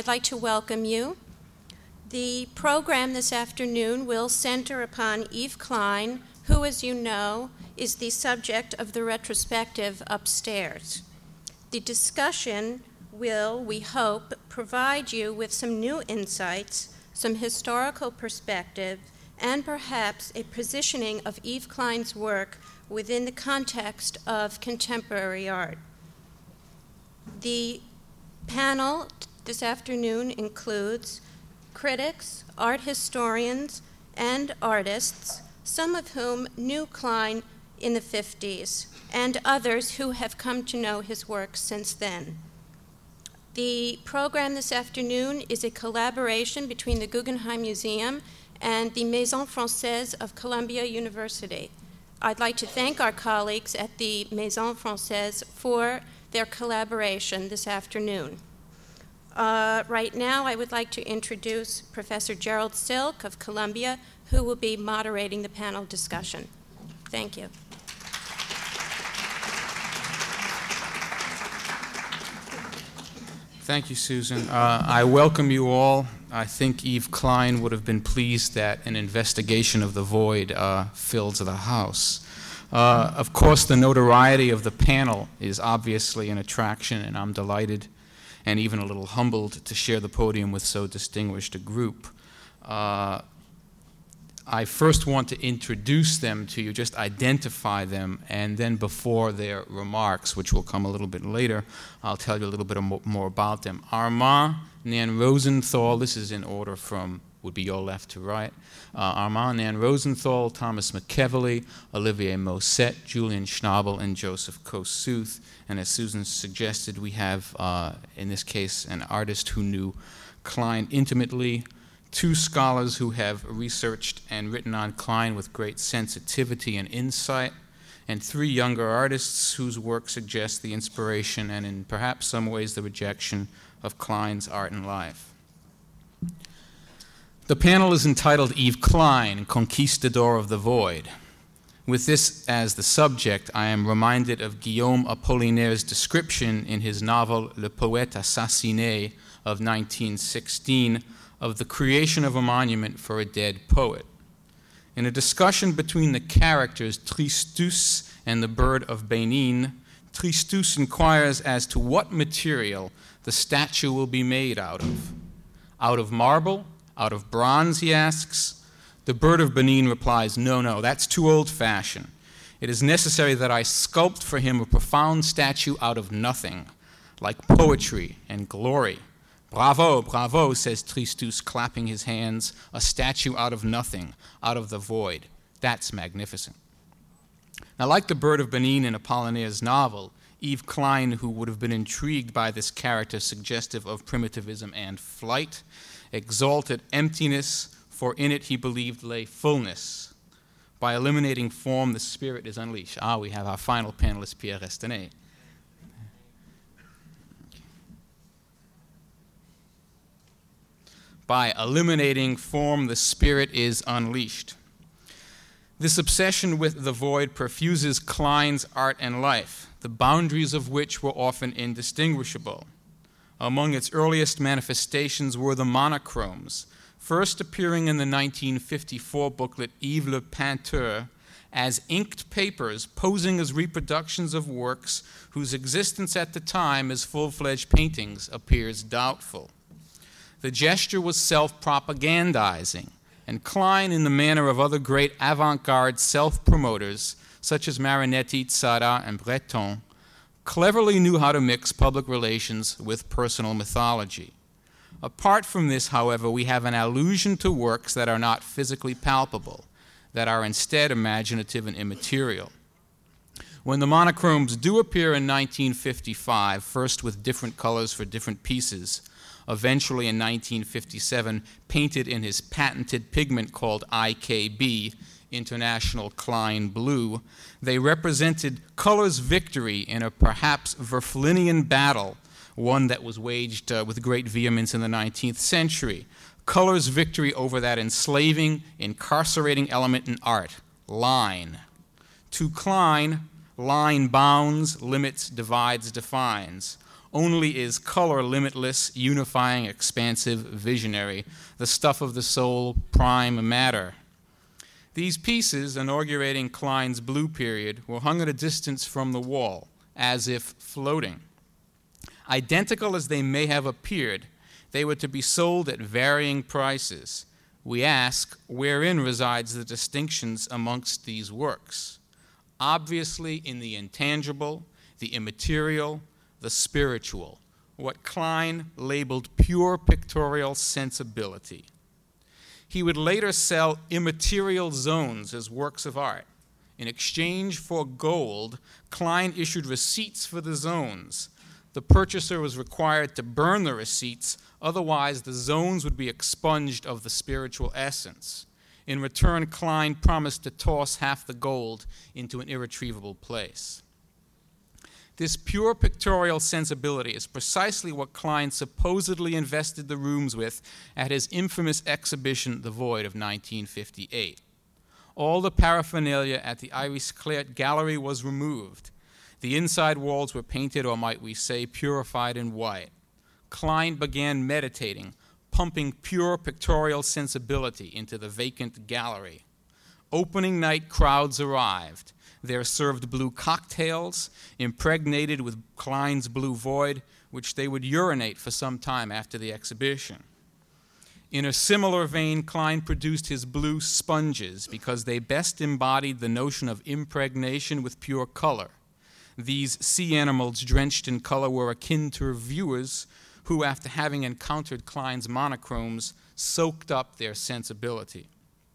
I'd like to welcome you. The program this afternoon will center upon Yves Klein, who, as you know, is the subject of the retrospective upstairs. The discussion will, we hope, provide you with some new insights, some historical perspective, and perhaps a positioning of Yves Klein's work within the context of contemporary art. The panel this afternoon includes critics, art historians, and artists, some of whom knew Klein in the 50s, and others who have come to know his work since then. The program this afternoon is a collaboration between the Guggenheim Museum and the Maison Française of Columbia University. I'd like to thank our colleagues at the Maison Française for their collaboration this afternoon. Right now, I would like to introduce Professor Gerald Silk of Columbia, who will be moderating the panel discussion. Thank you. Thank you, Susan. I welcome you all. I think Yves Klein would have been pleased that an investigation of the void fills the house. Of course, the notoriety of the panel is obviously an attraction, and I'm delighted and even a little humbled to share the podium with so distinguished a group. I first want to introduce them to you, just identify them, and then before their remarks, which will come a little bit later, I'll tell you a little bit more about them. Armand Nan Rosenthal, this is in order from, would be your left to right. Armand Nan Rosenthal, Thomas McEvely, Olivier Mosset, Julian Schnabel, and Joseph Kosuth. And as Susan suggested, we have, in this case, an artist who knew Klein intimately, two scholars who have researched and written on Klein with great sensitivity and insight, and three younger artists whose work suggests the inspiration and in perhaps some ways the rejection of Klein's art and life. The panel is entitled Yves Klein, Conquistador of the Void. With this as the subject, I am reminded of Guillaume Apollinaire's description in his novel Le Poète Assassiné of 1916 of the creation of a monument for a dead poet. In a discussion between the characters Tristus and the bird of Benin, Tristus inquires as to what material the statue will be made out of. Out of marble? Out of bronze, he asks. The bird of Benin replies, no, that's too old-fashioned. It is necessary that I sculpt for him a profound statue out of nothing, like poetry and glory. Bravo, bravo, says Tristus, clapping his hands, a statue out of nothing, out of the void. That's magnificent. Now, like the bird of Benin in Apollinaire's novel, Yves Klein, who would have been intrigued by this character suggestive of primitivism and flight, exalted emptiness, for in it he believed lay fullness. By eliminating form, the spirit is unleashed. We have our final panelist, Pierre Estanet. By eliminating form, the spirit is unleashed. This obsession with the void perfuses Klein's art and life, the boundaries of which were often indistinguishable. Among its earliest manifestations were the monochromes, first appearing in the 1954 booklet Yves le Peinteur as inked papers posing as reproductions of works whose existence at the time as full-fledged paintings appears doubtful. The gesture was self-propagandizing, and Klein, in the manner of other great avant-garde self-promoters, such as Marinetti, Tzara, and Breton, cleverly knew how to mix public relations with personal mythology. Apart from this, however, we have an allusion to works that are not physically palpable, that are instead imaginative and immaterial. When the monochromes do appear in 1955, first with different colors for different pieces, eventually in 1957 painted in his patented pigment called IKB, International Klein Blue, they represented color's victory in a perhaps Verflinian battle, one that was waged with great vehemence in the 19th century. Color's victory over that enslaving, incarcerating element in art, line. To Klein, line bounds, limits, divides, defines. Only is color limitless, unifying, expansive, visionary, the stuff of the soul, prime matter. These pieces, inaugurating Klein's blue period, were hung at a distance from the wall, as if floating. Identical as they may have appeared, they were to be sold at varying prices. We ask, wherein resides the distinctions amongst these works? Obviously in the intangible, the immaterial, the spiritual, what Klein labeled pure pictorial sensibility. He would later sell immaterial zones as works of art. In exchange for gold, Klein issued receipts for the zones. The purchaser was required to burn the receipts, otherwise the zones would be expunged of the spiritual essence. In return, Klein promised to toss half the gold into an irretrievable place. This pure pictorial sensibility is precisely what Klein supposedly invested the rooms with at his infamous exhibition, The Void, of 1958. All the paraphernalia at the Iris Clert Gallery was removed. The inside walls were painted, or might we say, purified in white. Klein began meditating, pumping pure pictorial sensibility into the vacant gallery. Opening night crowds arrived. They're served blue cocktails, impregnated with Klein's blue void, which they would urinate for some time after the exhibition. In a similar vein, Klein produced his blue sponges because they best embodied the notion of impregnation with pure color. These sea animals drenched in color were akin to reviewers who, after having encountered Klein's monochromes, soaked up their sensibility.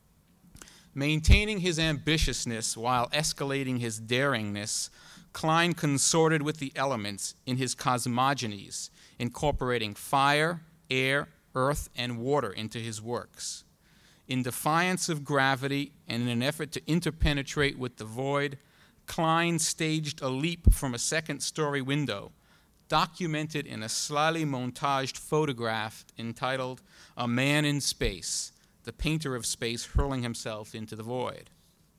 Maintaining his ambitiousness while escalating his daringness, Klein consorted with the elements in his cosmogonies, incorporating fire, air, earth, and water into his works. In defiance of gravity and in an effort to interpenetrate with the void, Klein staged a leap from a second-story window, documented in a slyly montaged photograph entitled A Man in Space, the painter of space hurling himself into the void.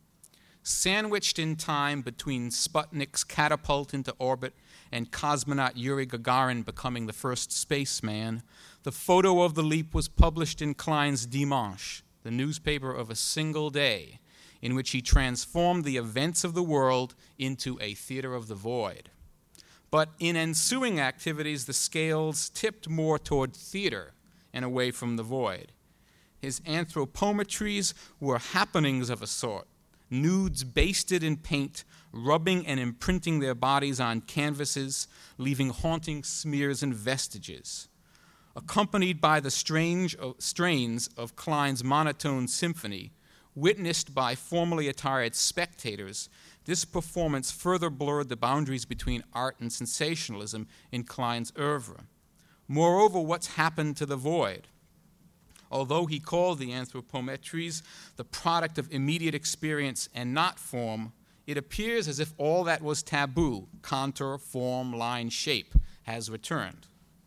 Sandwiched in time between Sputnik's catapult into orbit and cosmonaut Yuri Gagarin becoming the first spaceman, the photo of the leap was published in Klein's Dimanche, the newspaper of a single day, in which he transformed the events of the world into a theater of the void. But in ensuing activities, the scales tipped more toward theater and away from the void. His anthropometries were happenings of a sort, nudes basted in paint, rubbing and imprinting their bodies on canvases, leaving haunting smears and vestiges. Accompanied by the strange strains of Klein's monotone symphony, witnessed by formally attired spectators, this performance further blurred the boundaries between art and sensationalism in Klein's oeuvre. Moreover, what's happened to the void? Although he called the anthropometries the product of immediate experience and not form, it appears as if all that was taboo, contour, form, line, shape, has returned.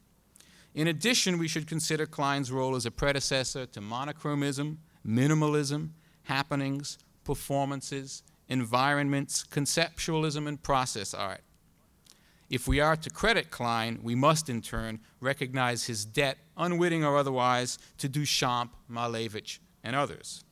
In addition, we should consider Klein's role as a predecessor to monochromism, minimalism, happenings, performances, environments, conceptualism, and process art. If we are to credit Klein, we must in turn recognize his debt, unwitting or otherwise, to Duchamp, Malevich, and others.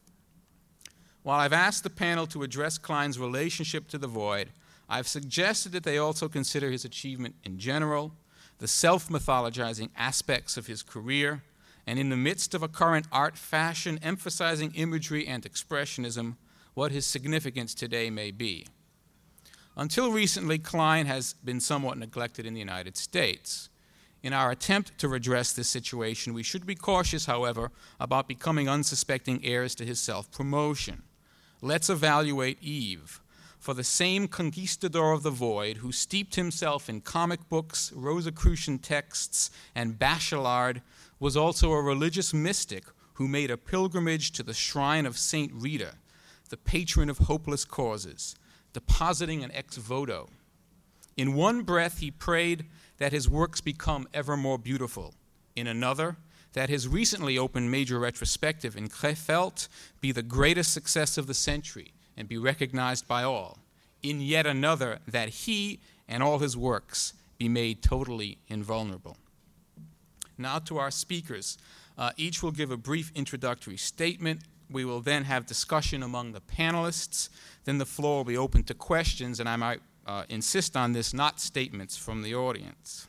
While I've asked the panel to address Klein's relationship to the void, I've suggested that they also consider his achievement in general, the self-mythologizing aspects of his career, and in the midst of a current art fashion emphasizing imagery and expressionism, what his significance today may be. Until recently, Klein has been somewhat neglected in the United States. In our attempt to redress this situation, we should be cautious, however, about becoming unsuspecting heirs to his self-promotion. Let's evaluate Eve. For the same conquistador of the void who steeped himself in comic books, Rosicrucian texts, and Bachelard was also a religious mystic who made a pilgrimage to the shrine of Saint Rita, the patron of hopeless causes, depositing an ex voto. In one breath, he prayed that his works become ever more beautiful. In another, that his recently opened major retrospective in Krefeld be the greatest success of the century and be recognized by all. In yet another, that he and all his works be made totally invulnerable. Now to our speakers. Each will give a brief introductory statement. We will then have discussion among the panelists. Then the floor will be open to questions, and I might insist on this, not statements from the audience.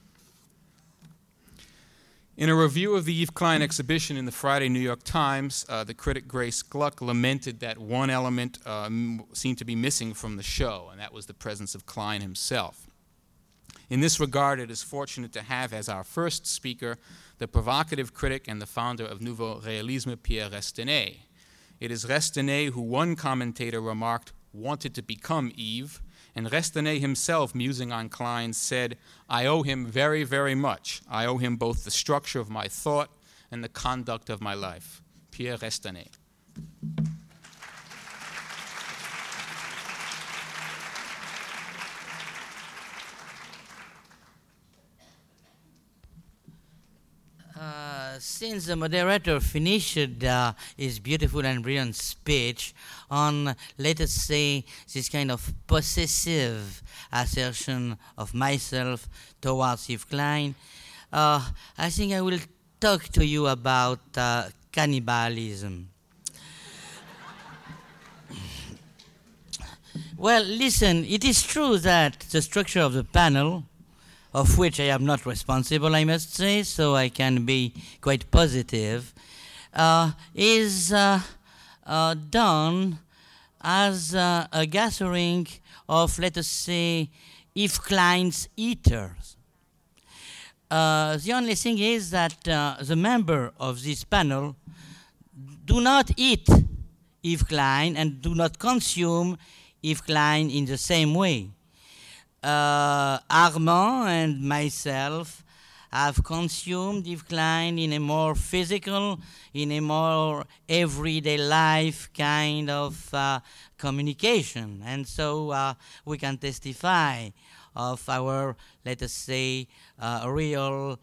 In a review of the Yves Klein exhibition in the Friday New York Times, the critic Grace Gluck lamented that one element seemed to be missing from the show, and that was the presence of Klein himself. In this regard, it is fortunate to have as our first speaker the provocative critic and the founder of Nouveau Réalisme, Pierre Restanet. It is Restanet who, one commentator remarked, wanted to become Yves, and Restanet himself, musing on Klein, said, "I owe him very, very much. I owe him both the structure of my thought and the conduct of my life." Pierre Restanet. Since the moderator finished his beautiful and brilliant speech on, let us say, this kind of possessive assertion of myself towards Yves Klein, I think I will talk to you about cannibalism. Well, listen, it is true that the structure of the panel, of which I am not responsible, I must say, so I can be quite positive, is done as a gathering of, let us say, Yves Klein's eaters. The only thing is that the members of this panel do not eat Yves Klein and do not consume Yves Klein in the same way. Armand and myself have consumed Yves Klein in a more physical, in a more everyday life kind of communication. And so we can testify of our, let us say, real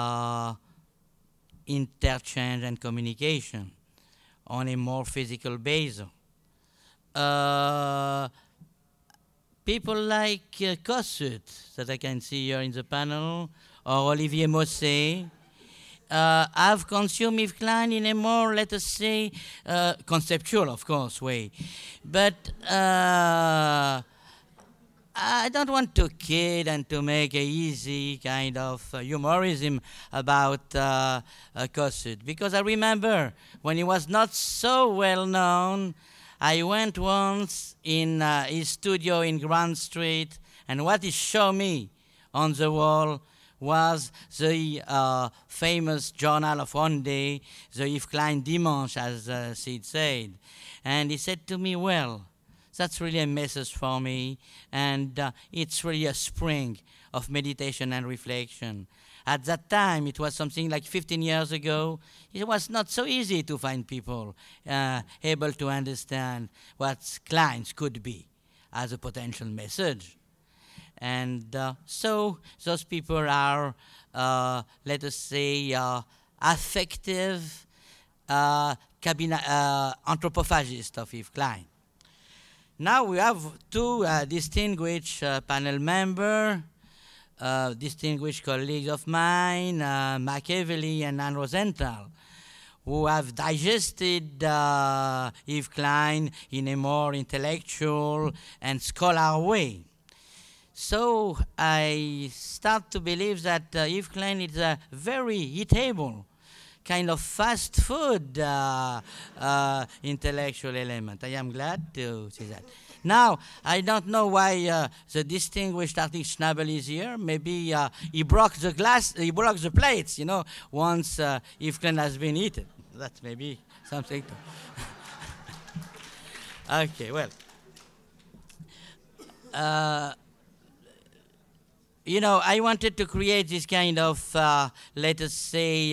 interchange and communication on a more physical basis. People like Kossuth, that I can see here in the panel, or Olivier Mosset, have consumed Yves Klein in a more, let us say, conceptual, of course, way. But I don't want to kid and to make a easy kind of humorism about Kossuth, because I remember when he was not so well known, I went once in his studio in Grand Street, and what he showed me on the wall was the famous journal of one day, the Yves Klein Dimanche, as Sid said. And he said to me, well, that's really a message for me, and it's really a spring of meditation and reflection. At that time, it was something like 15 years ago. It was not so easy to find people able to understand what Klein's could be as a potential message. And so those people are, let us say, affective anthropophagists of Yves Klein. Now we have two distinguished panel members, distinguished colleagues of mine, Machiavelli and Anne Rosenthal, who have digested Yves Klein in a more intellectual and scholar way. So I start to believe that Yves Klein is a very eatable, kind of fast food intellectual element. I am glad to see that. Now, I don't know why the distinguished artist Schnabel is here. Maybe he broke the glass, he broke the plates, you know, once Yves Klein has been eaten. That's maybe something to... Okay, well. You know, I wanted to create this kind of, let us say,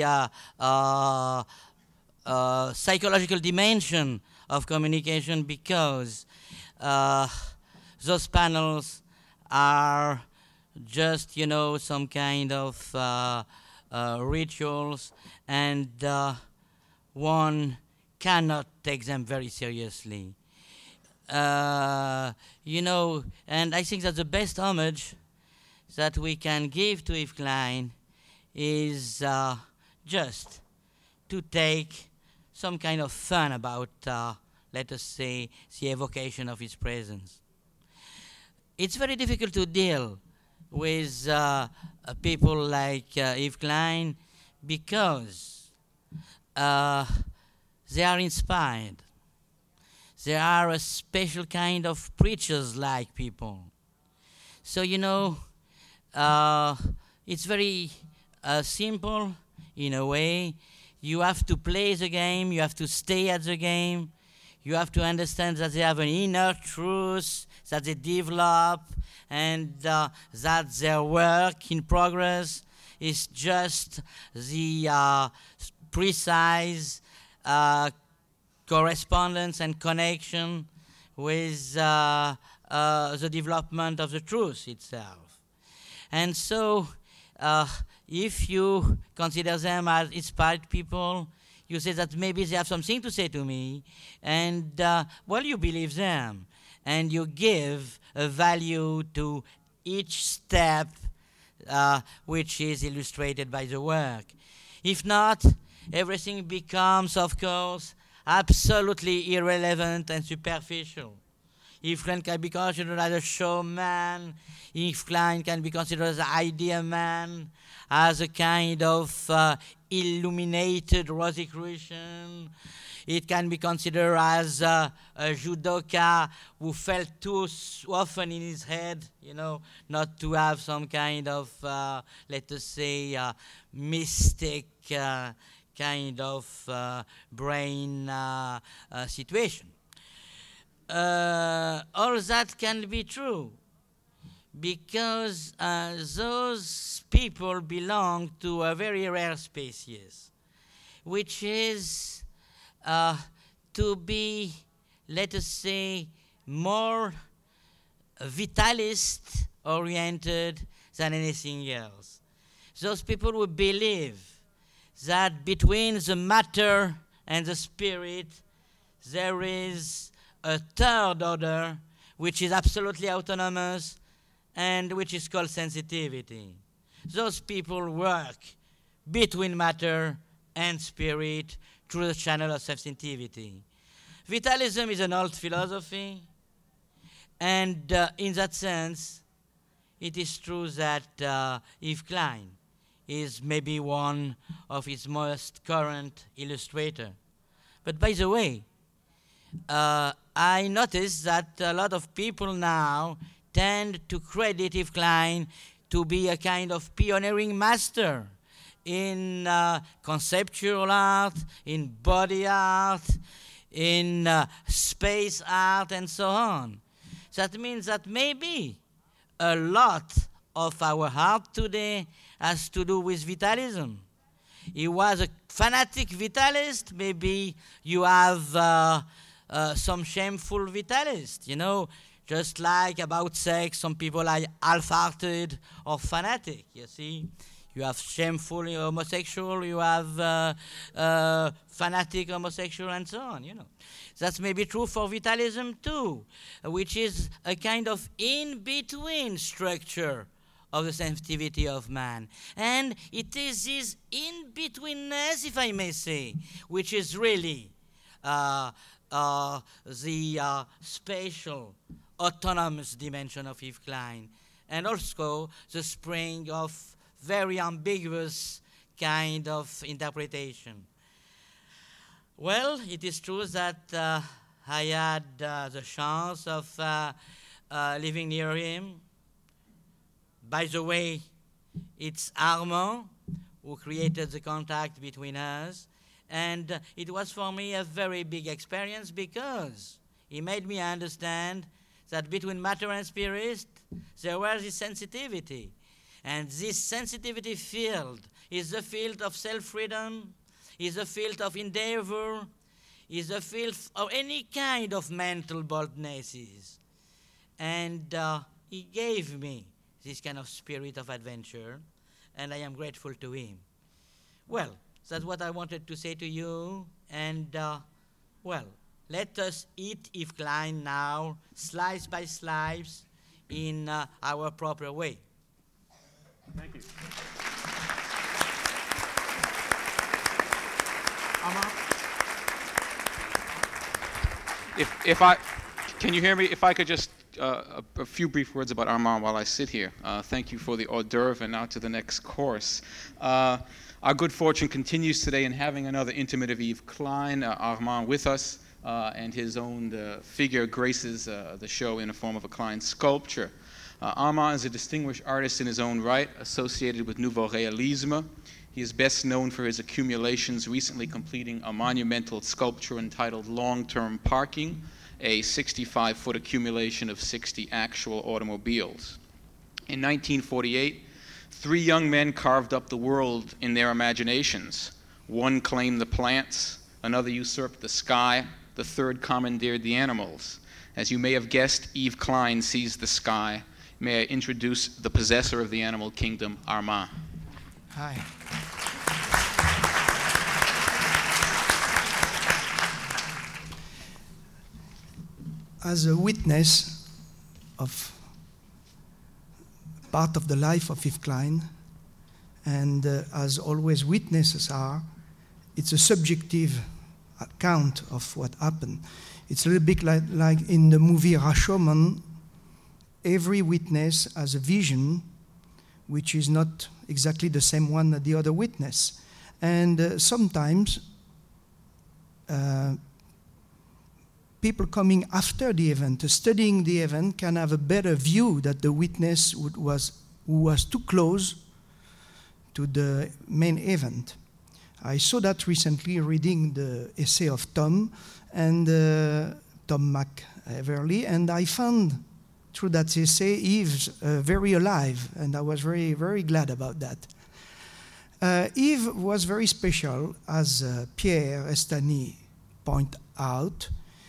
psychological dimension of communication because those panels are just, you know, some kind of rituals, and one cannot take them very seriously. You know, and I think that the best homage that we can give to Yves Klein is just to take some kind of fun about, let us say, the evocation of his presence. It's very difficult to deal with people like Yves Klein because they are inspired. They are a special kind of preachers-like people. So, it's very simple in a way. You have to play the game, you have to stay at the game, you have to understand that they have an inner truth that they develop, and that their work in progress is just the precise correspondence and connection with the development of the truth itself. And so, if you consider them as inspired people, you say that maybe they have something to say to me, and you believe them, and you give a value to each step which is illustrated by the work. If not, everything becomes, of course, absolutely irrelevant and superficial. Yves Klein can be considered as a showman. Yves Klein can be considered as an idea man, as a kind of illuminated Rosicrucian. It can be considered as a judoka who felt too often in his head, not to have some kind of, let us say, mystic kind of brain situation. All that can be true because those people belong to a very rare species, which is to be, let us say, more vitalist oriented than anything else. Those people who believe that between the matter and the spirit there is a third order which is absolutely autonomous and which is called sensitivity. Those people work between matter and spirit through the channel of sensitivity. Vitalism is an old philosophy, and in that sense, it is true that Yves Klein is maybe one of its most current illustrators. But by the way, I notice that a lot of people now tend to credit Yves Klein to be a kind of pioneering master in conceptual art, in body art, in space art, and so on. That means that maybe a lot of our art today has to do with vitalism. He was a fanatic vitalist. Maybe you have some shameful vitalist, just like about sex, some people are half-hearted or fanatic, you see. You have shameful homosexual, you have fanatic homosexual, and so on, That's maybe true for vitalism too, which is a kind of in-between structure of the sensitivity of man. And it is this in-betweenness, if I may say, which is really the spatial, autonomous dimension of Yves Klein, and also the spring of very ambiguous kind of interpretation. Well, it is true that I had the chance of living near him. By the way, it's Armand who created the contact between us, and it was for me a very big experience because he made me understand that between matter and spirit there was this sensitivity. And this sensitivity field is the field of self-freedom, is the field of endeavor, is the field of any kind of mental boldnesses. And he gave me this kind of spirit of adventure, and I am grateful to him. Well, that's what I wanted to say to you, and let us eat Yves Klein now, slice by slice, in our proper way. Thank you. Can you hear me? If I could just, a few brief words about Armand while I sit here. Thank you for the hors d'oeuvre, and now to the next course. Our good fortune continues today in having another intimate of Yves Klein, Armand, with us, and his own figure graces the show in the form of a Klein sculpture. Armand is a distinguished artist in his own right, associated with Nouveau Realisme. He is best known for his accumulations, recently completing a monumental sculpture entitled Long-Term Parking, a 65-foot accumulation of 60 actual automobiles. In 1948, 3 young men carved up the world in their imaginations. One claimed the plants, another usurped the sky, the third commandeered the animals. As you may have guessed, Yves Klein seized the sky. May I introduce the possessor of the animal kingdom, Armand. Hi. As a witness of part of the life of Yves Klein, and as always witnesses are, it's a subjective account of what happened. It's a little bit like in the movie Rashomon. Every witness has a vision which is not exactly the same one that the other witness. And sometimes people coming after the event, studying the event, can have a better view that the witness who was too close to the main event. I saw that recently reading the essay of Tom McEverly, and I found through that essay Yves very alive, and I was very, very glad about that. Yves was very special, as Pierre Estany pointed out.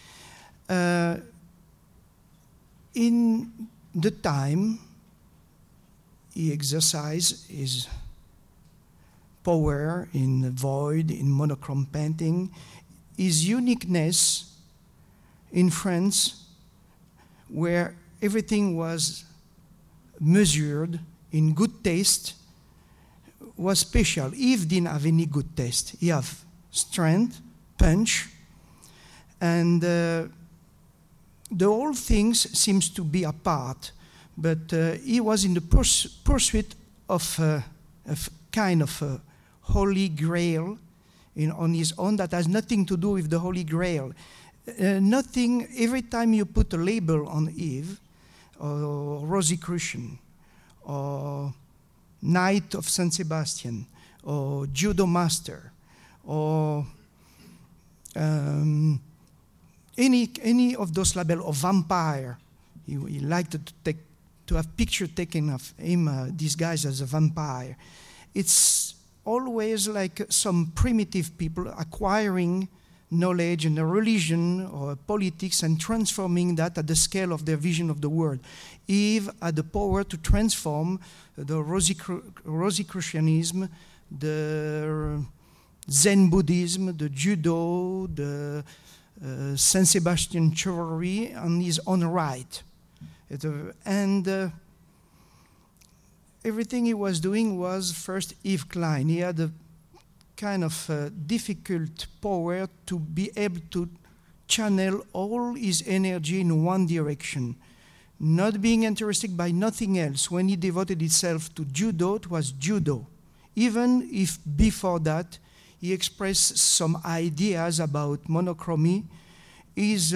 In the time he exercised his power in the void, in monochrome painting, his uniqueness in France, where everything was measured in good taste, was special. Yves didn't have any good taste. He had strength, punch, and the whole things seems to be apart, but he was in the pursuit of a kind of a holy grail on his own that has nothing to do with the Holy Grail. Nothing, every time you put a label on Yves, or Rosicrucian, or Knight of St. Sebastian, or Judo Master, or any of those labels, or vampire. He liked to have picture taken of him disguised as a vampire. It's always like some primitive people acquiring knowledge and a religion or politics and transforming that at the scale of their vision of the world. Yves had the power to transform the Rosicrucianism, the Zen Buddhism, the Judo, the Saint Sebastian chivalry on his own right. Everything he was doing was first Yves Klein. He had a kind of difficult power to be able to channel all his energy in one direction, not being interested by nothing else. When he devoted himself to judo, it was judo. Even if before that he expressed some ideas about monochromy, his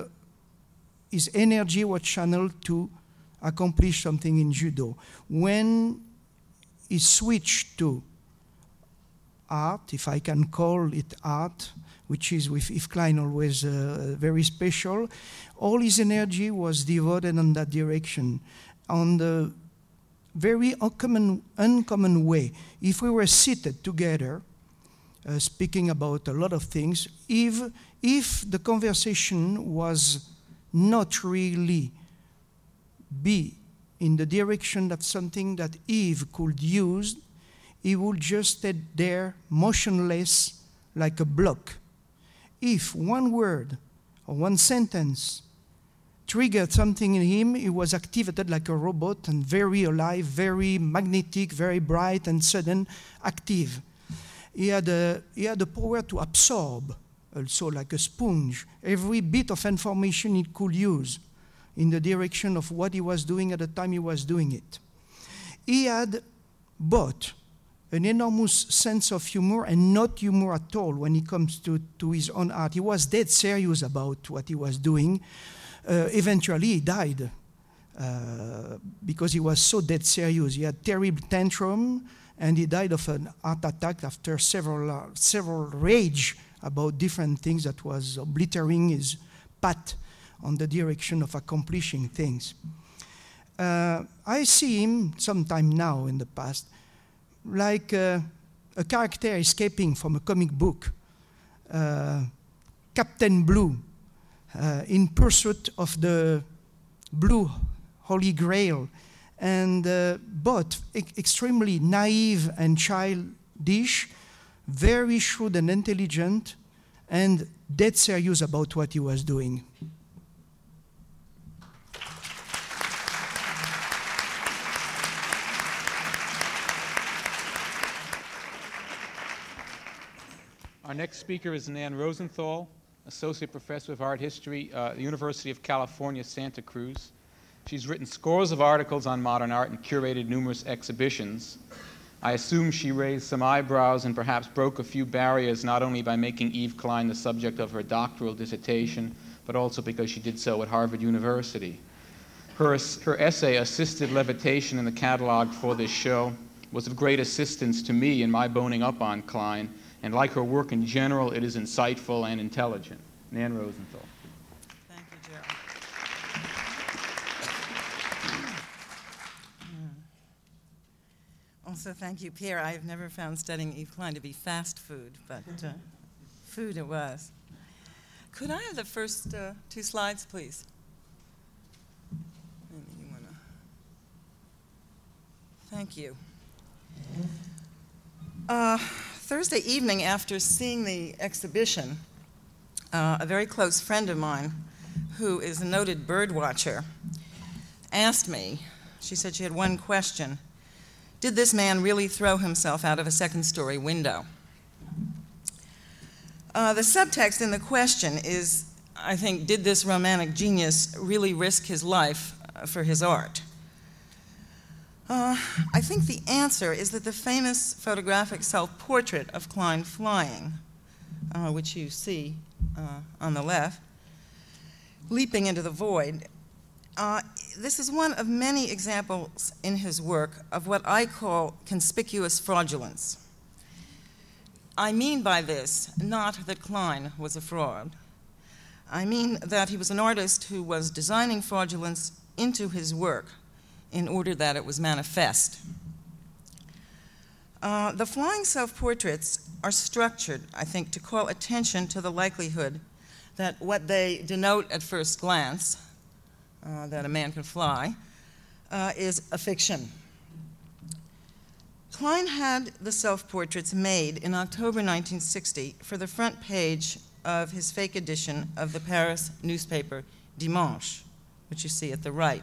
energy was channeled to accomplish something in judo. When he switched to art, if I can call it art, which is with Yves Klein always very special, all his energy was devoted in that direction, on the very uncommon way. If we were seated together, speaking about a lot of things, if the conversation was not really be in the direction that something that Yves could use, he would just stay there motionless like a block. If one word or one sentence triggered something in him. He was activated like a robot and very alive, very magnetic, very bright and sudden, active. He had the power to absorb, also like a sponge, every bit of information he could use in the direction of what he was doing at the time he was doing it. He had both an enormous sense of humor and not humor at all when it comes to his own art. He was dead serious about what he was doing. Eventually, he died because he was so dead serious. He had terrible tantrum, and he died of an heart attack after several rage about different things that was obliterating his path on the direction of accomplishing things. I see him sometime now in the past like a character escaping from a comic book, Captain Blue, in pursuit of the blue Holy Grail, and both extremely naive and childish, very shrewd and intelligent, and dead serious about what he was doing. Our next speaker is Nan Rosenthal, Associate Professor of Art History at the University of California, Santa Cruz. She's written scores of articles on modern art and curated numerous exhibitions. I assume she raised some eyebrows and perhaps broke a few barriers, not only by making Yves Klein the subject of her doctoral dissertation, but also because she did so at Harvard University. Her essay, Assisted Levitation, in the catalog for this show was of great assistance to me in my boning up on Klein, and like her work in general, it is insightful and intelligent. Nan Rosenthal. Thank you, Gerald. Also, thank you, Pierre. I have never found studying Yves Klein to be fast food, but food it was. Could I have the first 2 slides, please? Maybe you wanna... Thank you. Thursday evening, after seeing the exhibition, a very close friend of mine, who is a noted bird watcher, asked me, she said she had one question: did this man really throw himself out of a second-story window? The subtext in the question is, I think, did this romantic genius really risk his life for his art? I think the answer is that the famous photographic self-portrait of Klein flying, which you see on the left, leaping into the void, this is one of many examples in his work of what I call conspicuous fraudulence. I mean by this not that Klein was a fraud. I mean that he was an artist who was designing fraudulence into his work in order that it was manifest. The flying self-portraits are structured, I think, to call attention to the likelihood that what they denote at first glance, that a man can fly, is a fiction. Klein had the self-portraits made in October 1960 for the front page of his fake edition of the Paris newspaper Dimanche, which you see at the right.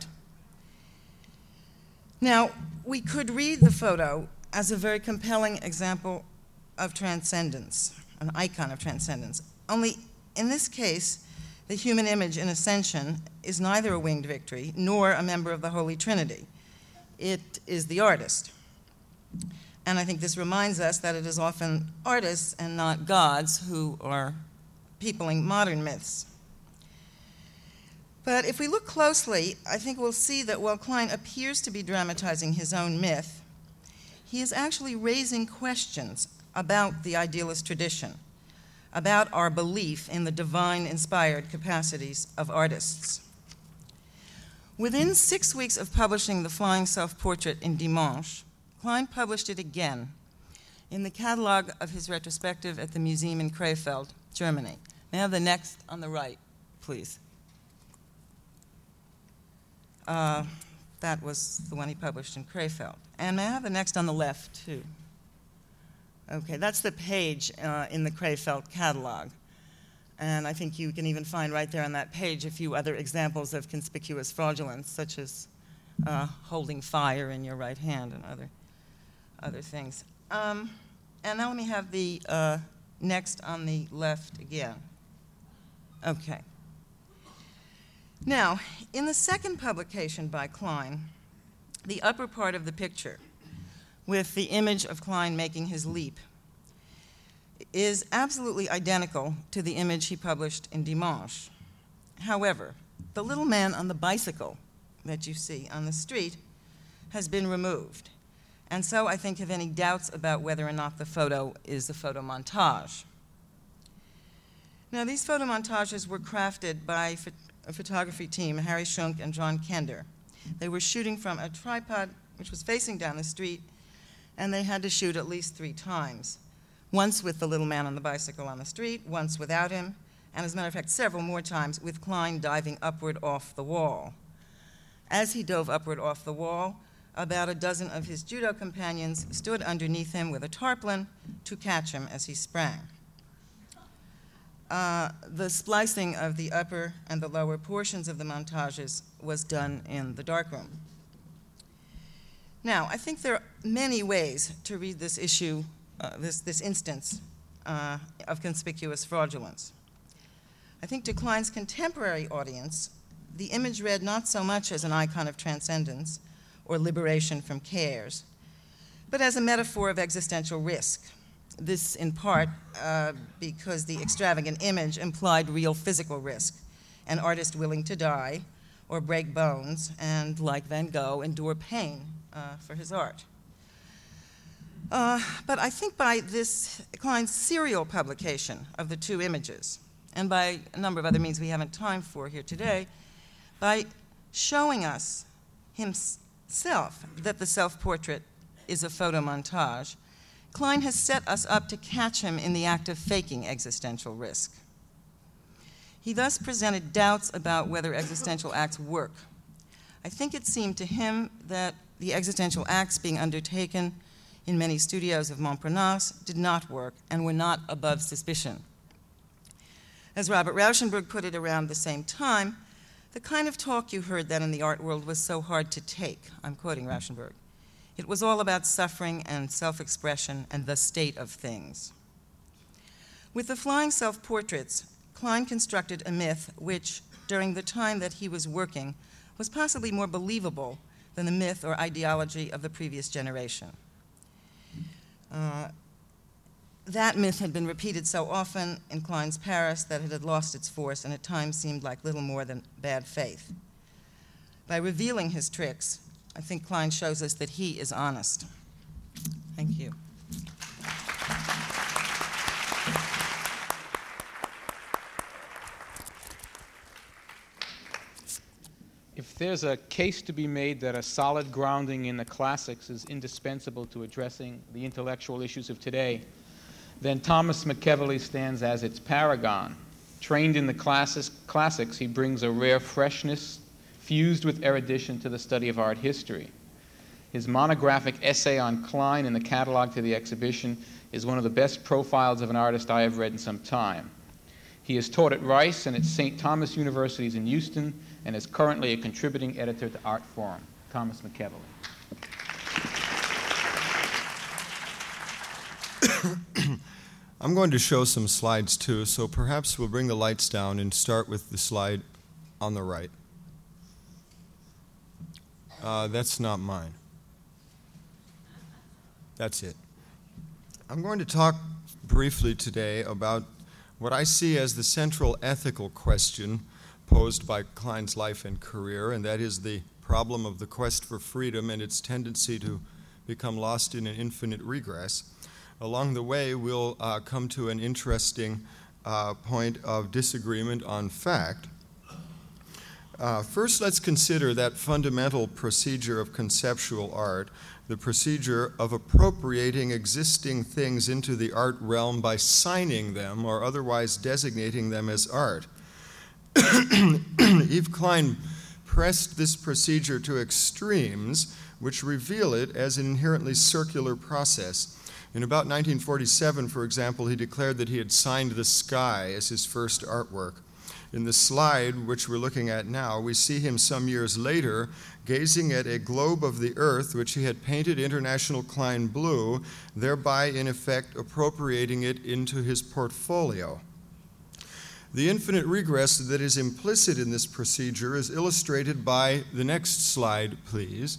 Now, we could read the photo as a very compelling example of transcendence, an icon of transcendence. Only in this case, the human image in ascension is neither a winged victory nor a member of the Holy Trinity. It is the artist. And I think this reminds us that it is often artists and not gods who are peopling modern myths. But if we look closely, I think we'll see that while Klein appears to be dramatizing his own myth, he is actually raising questions about the idealist tradition, about our belief in the divine-inspired capacities of artists. Within 6 weeks of publishing the flying self-portrait in Dimanche, Klein published it again in the catalog of his retrospective at the museum in Krefeld, Germany. May I have the next on the right, please? That was the one he published in Krefeld. And may I have the next on the left, too? Okay, that's the page in the Krefeld catalog. And I think you can even find right there on that page a few other examples of conspicuous fraudulence, such as holding fire in your right hand and other things. And now let me have the next on the left again. Okay. Now, in the second publication by Klein, the upper part of the picture, with the image of Klein making his leap, is absolutely identical to the image he published in Dimanche. However, the little man on the bicycle that you see on the street has been removed. And so I think have any doubts about whether or not the photo is a photo montage. Now, these photo montages were crafted by a photography team, Harry Schunk and John Kender. They were shooting from a tripod which was facing down the street, and they had to shoot at least 3 times. Once with the little man on the bicycle on the street, once without him, and as a matter of fact, several more times with Klein diving upward off the wall. As he dove upward off the wall, about a dozen of his judo companions stood underneath him with a tarpaulin to catch him as he sprang. The splicing of the upper and the lower portions of the montages was done in the darkroom. Now, I think there are many ways to read this issue, this instance of conspicuous fraudulence. I think to Klein's contemporary audience, the image read not so much as an icon of transcendence or liberation from cares, but as a metaphor of existential risk. This in part because the extravagant image implied real physical risk, an artist willing to die or break bones and, like Van Gogh, endure pain for his art. But I think by this Klein's serial publication of the 2 images, and by a number of other means we haven't time for here today, by showing us himself that the self-portrait is a photo montage, Klein has set us up to catch him in the act of faking existential risk. He thus presented doubts about whether existential acts work. I think it seemed to him that the existential acts being undertaken in many studios of Montparnasse did not work and were not above suspicion. As Robert Rauschenberg put it around the same time, the kind of talk you heard then in the art world was so hard to take. I'm quoting Rauschenberg. It was all about suffering and self-expression and the state of things. With the flying self-portraits, Klein constructed a myth which, during the time that he was working, was possibly more believable than the myth or ideology of the previous generation. That myth had been repeated so often in Klein's Paris that it had lost its force and at times seemed like little more than bad faith. By revealing his tricks, I think Klein shows us that he is honest. Thank you. If there's a case to be made that a solid grounding in the classics is indispensable to addressing the intellectual issues of today, then Thomas McEvilley stands as its paragon. Trained in the classics, he brings a rare freshness fused with erudition to the study of art history. His monographic essay on Klein in the catalog to the exhibition is one of the best profiles of an artist I have read in some time. He has taught at Rice and at St. Thomas Universities in Houston and is currently a contributing editor to Art Forum. Thomas McEvilley. I'm going to show some slides too, so perhaps we'll bring the lights down and start with the slide on the right. That's not mine. That's it. I'm going to talk briefly today about what I see as the central ethical question posed by Klein's life and career, and that is the problem of the quest for freedom and its tendency to become lost in an infinite regress. Along the way, we'll come to an interesting point of disagreement on fact. First, let's consider that fundamental procedure of conceptual art, the procedure of appropriating existing things into the art realm by signing them or otherwise designating them as art. Yves Klein pressed this procedure to extremes which reveal it as an inherently circular process. In about 1947, for example, he declared that he had signed the sky as his first artwork. In the slide, which we're looking at now, we see him some years later gazing at a globe of the Earth, which he had painted International Klein blue, thereby, in effect, appropriating it into his portfolio. The infinite regress that is implicit in this procedure is illustrated by the next slide, please.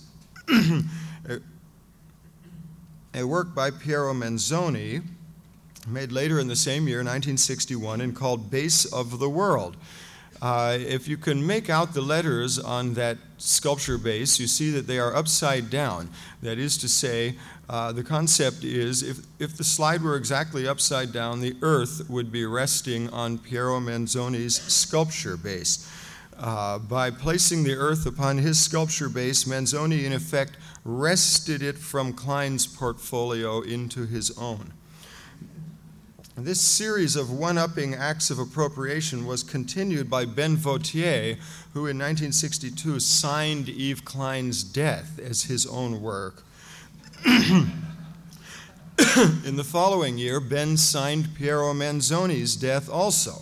A work by Piero Manzoni, made later in the same year, 1961, and called Base of the World. If you can make out the letters on that sculpture base, you see that they are upside down. That is to say, the concept is if the slide were exactly upside down, the Earth would be resting on Piero Manzoni's sculpture base. By placing the Earth upon his sculpture base, Manzoni, in effect, wrested it from Klein's portfolio into his own. This series of one-upping acts of appropriation was continued by Ben Vautier, who in 1962 signed Yves Klein's death as his own work. In the following year, Ben signed Piero Manzoni's death also,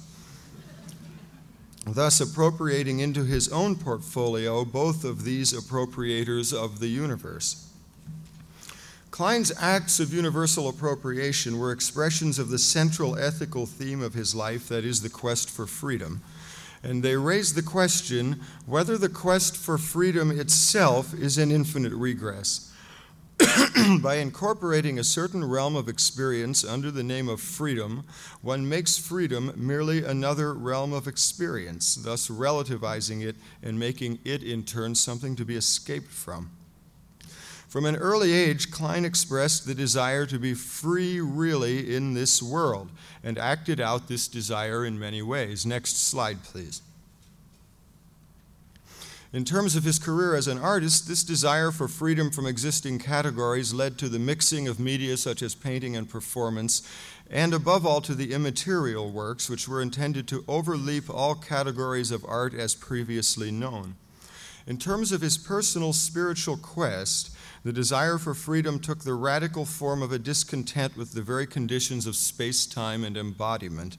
thus appropriating into his own portfolio both of these appropriators of the universe. Klein's acts of universal appropriation were expressions of the central ethical theme of his life, that is, the quest for freedom. And they raise the question whether the quest for freedom itself is an infinite regress. By incorporating a certain realm of experience under the name of freedom, one makes freedom merely another realm of experience, thus relativizing it and making it in turn something to be escaped from. From an early age, Klein expressed the desire to be free really in this world and acted out this desire in many ways. Next slide, please. In terms of his career as an artist, this desire for freedom from existing categories led to the mixing of media such as painting and performance, and above all to the immaterial works, which were intended to overleap all categories of art as previously known. In terms of his personal spiritual quest, the desire for freedom took the radical form of a discontent with the very conditions of space-time and embodiment.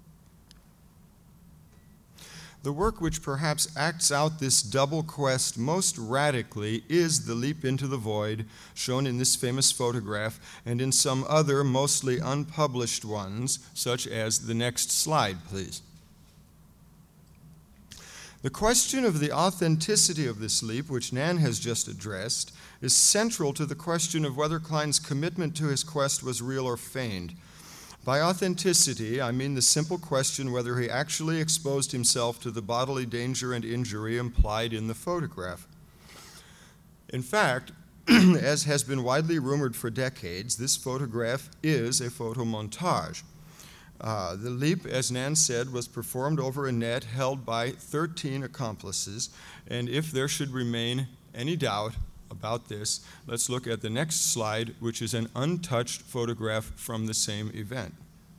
The work which perhaps acts out this double quest most radically is The Leap into the Void, shown in this famous photograph and in some other, mostly unpublished ones, such as the next slide, please. The question of the authenticity of this leap, which Nan has just addressed, is central to the question of whether Klein's commitment to his quest was real or feigned. By authenticity, I mean the simple question whether he actually exposed himself to the bodily danger and injury implied in the photograph. In fact, as has been widely rumored for decades, this photograph is a photomontage. The leap, as Nan said, was performed over a net held by 13 accomplices, and if there should remain any doubt about this, let's look at the next slide, which is an untouched photograph from the same event.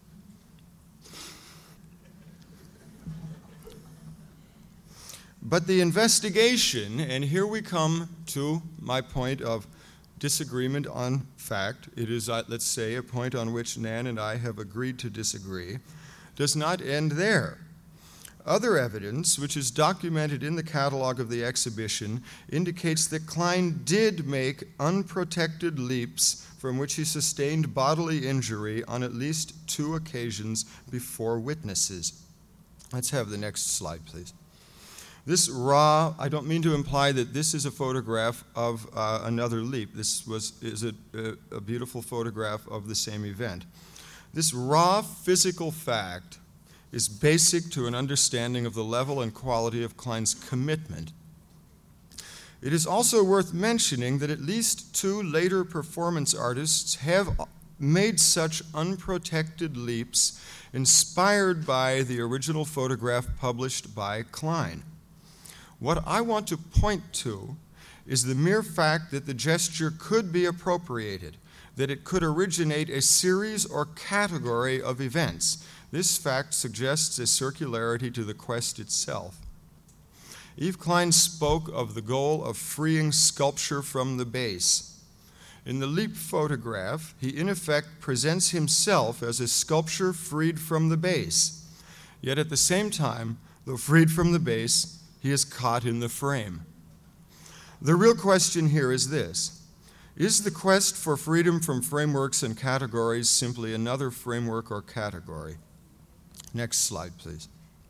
But the investigation, and here we come to my point of disagreement on fact, it is, let's say, a point on which Nan and I have agreed to disagree, does not end there. Other evidence, which is documented in the catalog of the exhibition, indicates that Klein did make unprotected leaps from which he sustained bodily injury on at least 2 occasions before witnesses. Let's have the next slide, please. This raw, I don't mean to imply that this is a photograph of another leap. This is a beautiful photograph of the same event. This raw physical fact is basic to an understanding of the level and quality of Klein's commitment. It is also worth mentioning that at least 2 later performance artists have made such unprotected leaps inspired by the original photograph published by Klein. What I want to point to is the mere fact that the gesture could be appropriated, that it could originate a series or category of events. This fact suggests a circularity to the quest itself. Yves Klein spoke of the goal of freeing sculpture from the base. In the Leap photograph, he in effect presents himself as a sculpture freed from the base. Yet at the same time, though freed from the base, he is caught in the frame. The real question here is this: is the quest for freedom from frameworks and categories simply another framework or category? Next slide, please.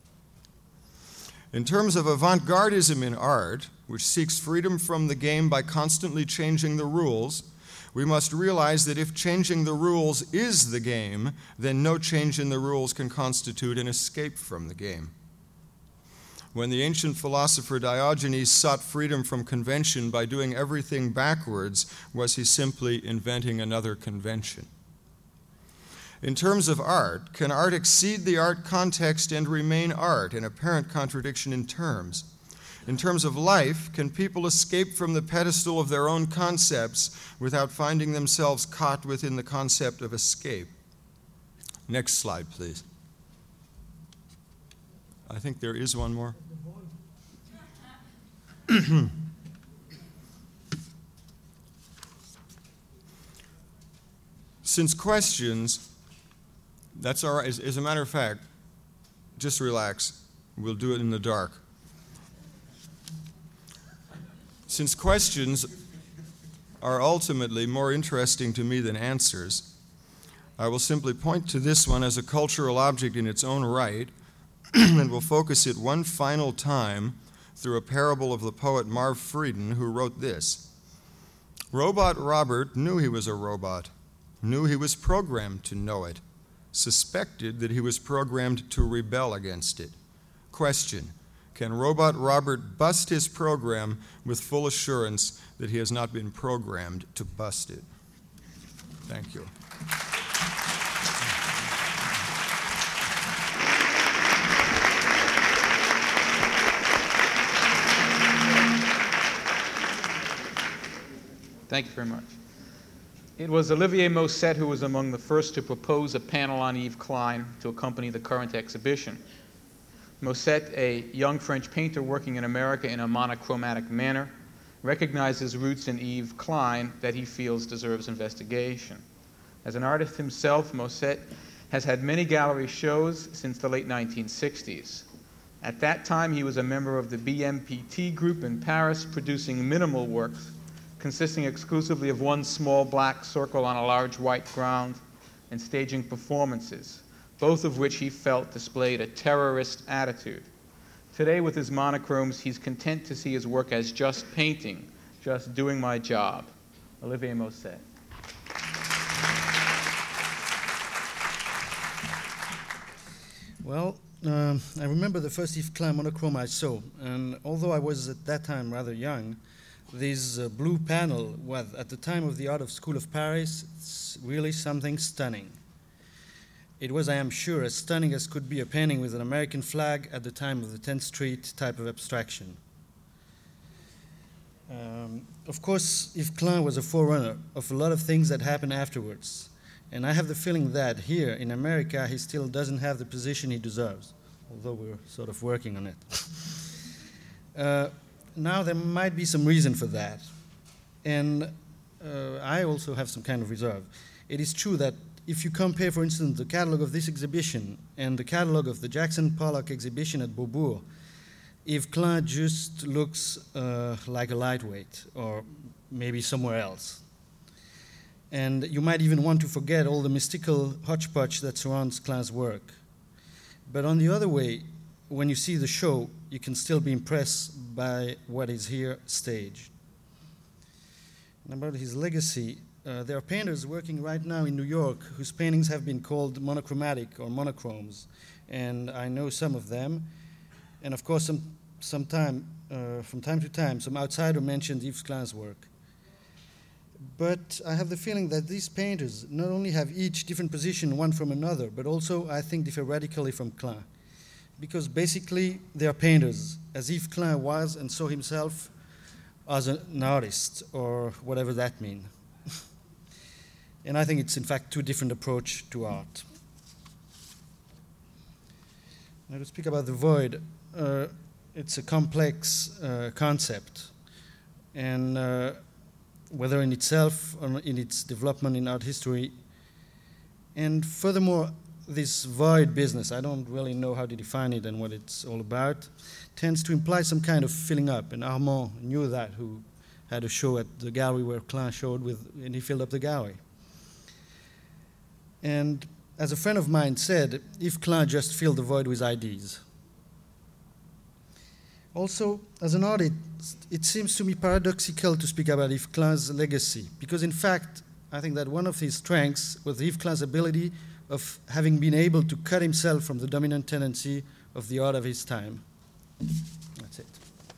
In terms of avant-gardism in art, which seeks freedom from the game by constantly changing the rules, we must realize that if changing the rules is the game, then no change in the rules can constitute an escape from the game. When the ancient philosopher Diogenes sought freedom from convention by doing everything backwards, was he simply inventing another convention? In terms of art, can art exceed the art context and remain art, an apparent contradiction in terms? In terms of life, can people escape from the pedestal of their own concepts without finding themselves caught within the concept of escape? Next slide, please. I think there is one more. Since questions, that's all right. As a matter of fact, just relax. We'll do it in the dark. Since questions are ultimately more interesting to me than answers, I will simply point to this one as a cultural object in its own right, and will focus it one final time through a parable of the poet Marv Frieden, who wrote this: Robot Robert knew he was a robot, knew he was programmed to know it, suspected that he was programmed to rebel against it. Question: can Robot Robert bust his program with full assurance that he has not been programmed to bust it? Thank you. Thank you very much. It was Olivier Mosset who was among the first to propose a panel on Yves Klein to accompany the current exhibition. Mosset, a young French painter working in America in a monochromatic manner, recognizes roots in Yves Klein that he feels deserves investigation. As an artist himself, Mosset has had many gallery shows since the late 1960s. At that time, he was a member of the BMPT group in Paris, producing minimal works consisting exclusively of one small black circle on a large white ground and staging performances, both of which he felt displayed a terrorist attitude. Today, with his monochromes, he's content to see his work as just painting, just doing my job. Olivier Mosset. Well, I remember the first Yves Klein monochrome I saw, and although I was at that time rather young, this blue panel was, at the time of the Art of School of Paris, it's really something stunning. It was, I am sure, as stunning as could be a painting with an American flag at the time of the 10th Street type of abstraction. Of course, Yves Klein was a forerunner of a lot of things that happened afterwards. And I have the feeling that here in America, he still doesn't have the position he deserves, although we're sort of working on it. Now, there might be some reason for that. And I also have some kind of reserve. It is true that if you compare, for instance, the catalog of this exhibition and the catalog of the Jackson Pollock exhibition at Beaubourg, Yves Klein just looks like a lightweight, or maybe somewhere else. And you might even want to forget all the mystical hodgepodge that surrounds Klein's work. But on the other way, when you see the show, you can still be impressed by what is here staged. And about his legacy, there are painters working right now in New York whose paintings have been called monochromatic or monochromes, and I know some of them. And of course, from time to time, some outsider mentioned Yves Klein's work. But I have the feeling that these painters not only have each different position one from another, but also, I think, differ radically from Klein. Because basically, they are painters, as Yves Klein was and saw himself as an artist, or whatever that means. And I think it's, in fact, two different approaches to art. Now, to speak about the void, it's a complex concept. And whether in itself or in its development in art history. And furthermore, this void business, I don't really know how to define it and what it's all about, tends to imply some kind of filling up, and Armand knew that, who had a show at the gallery where Klein showed and he filled up the gallery. And as a friend of mine said, Yves Klein just filled the void with ideas. Also, as an artist, it seems to me paradoxical to speak about Yves Klein's legacy, because in fact, I think that one of his strengths was Yves Klein's ability of having been able to cut himself from the dominant tendency of the art of his time. That's it.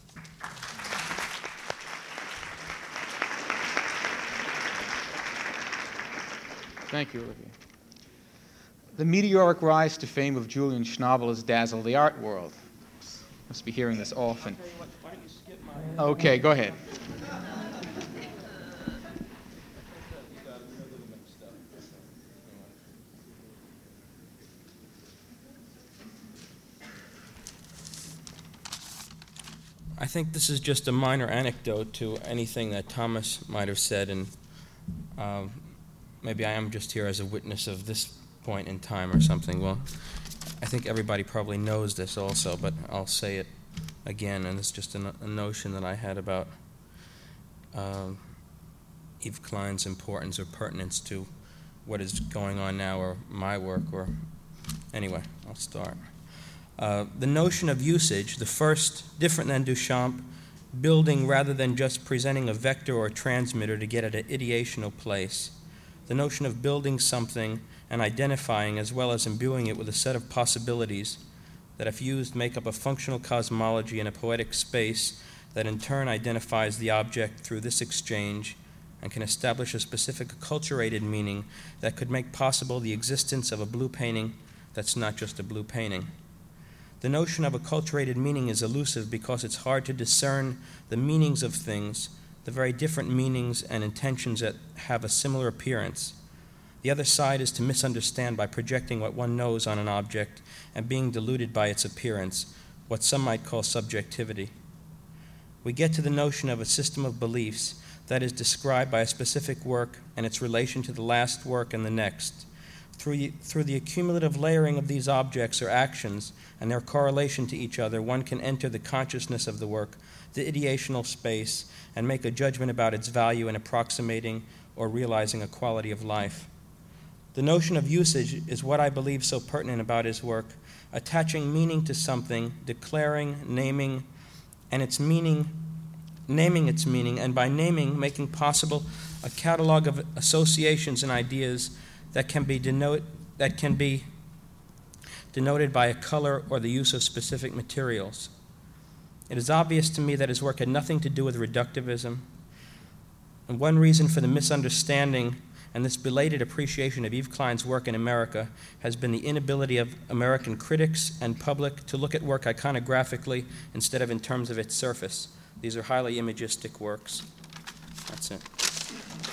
Thank you, Olivier. The meteoric rise to fame of Julian Schnabel has dazzled the art world. Must be hearing this often. Okay, go ahead. I think this is just a minor anecdote to anything that Thomas might have said, and maybe I am just here as a witness of this point in time or something. Well, I think everybody probably knows this also, but I'll say it again, and it's just a notion that I had about Yves Klein's importance or pertinence to what is going on now, or my work, or anyway, I'll start. The notion of usage, the first, different than Duchamp, building rather than just presenting a vector or transmitter to get at an ideational place. The notion of building something and identifying as well as imbuing it with a set of possibilities that, if used, make up a functional cosmology and a poetic space that in turn identifies the object through this exchange and can establish a specific acculturated meaning that could make possible the existence of a blue painting that's not just a blue painting. The notion of acculturated meaning is elusive because it's hard to discern the meanings of things, the very different meanings and intentions that have a similar appearance. The other side is to misunderstand by projecting what one knows on an object and being deluded by its appearance, what some might call subjectivity. We get to the notion of a system of beliefs that is described by a specific work and its relation to the last work and the next. Through the accumulative layering of these objects or actions and their correlation to each other, one can enter the consciousness of the work, the ideational space, and make a judgment about its value in approximating or realizing a quality of life. The notion of usage is what I believe so pertinent about his work, attaching meaning to something, declaring, naming, and its meaning, naming its meaning, and by naming, making possible a catalog of associations and ideas that can be denoted by a color or the use of specific materials. It is obvious to me that his work had nothing to do with reductivism, and one reason for the misunderstanding and this belated appreciation of Yves Klein's work in America has been the inability of American critics and public to look at work iconographically instead of in terms of its surface. These are highly imagistic works. That's it.